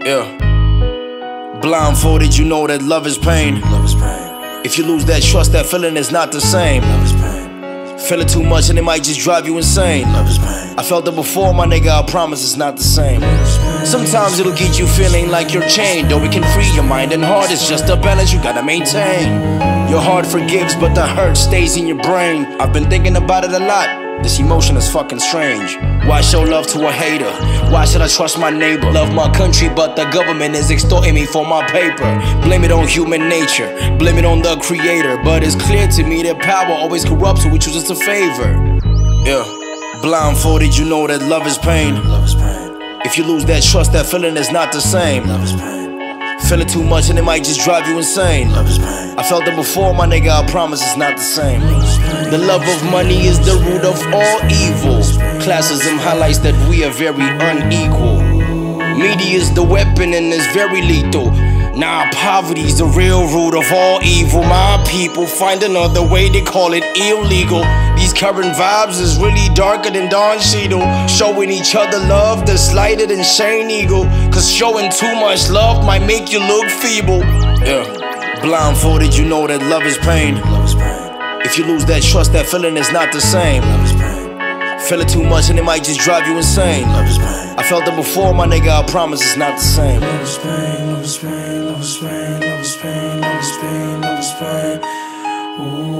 Yeah. Blindfolded, you know that love is pain. Love is pain. If you lose that trust, that feeling is not the same. Love is pain. Feeling too much and it might just drive you insane. Love is pain. I felt it before, my nigga, I promise it's not the same. Sometimes it'll get you feeling like you're chained, though it can free your mind and heart. It's just a balance you gotta maintain. Your heart forgives, but the hurt stays in your brain. I've been thinking about it a lot. This emotion is fucking strange. Why show love to a hater? Why should I trust my neighbor? Love my country, but the government is extorting me for my paper. Blame it on human nature, blame it on the creator. But it's clear to me that power always corrupts who we choose to favor. Yeah. Blindfolded, you know that love is pain. Love is pain. If you lose that trust, that feeling is not the same. Love is pain. Feeling too much and it might just drive you insane. Love is pain. I felt it before, my nigga, I promise it's not the same. The love of money is the root of all evil. Classism highlights that we are very unequal. Media is the weapon and it's very lethal. Nah, poverty's the real root of all evil. My people find another way, they call it illegal. These current vibes is really darker than Don Cheadle. Showing each other love that's lighter than Shane Eagle. Cause showing too much love might make you look feeble. Yeah. Blindfolded, you know that love is pain. Love is pain. If you lose that trust, that feeling is not the same. Love is pain. Feeling too much and it might just drive you insane. Love is pain. I felt it before, my nigga, I promise it's not the same. Love is pain, love is pain, love is pain, love is pain, love is pain, love is pain. Ooh.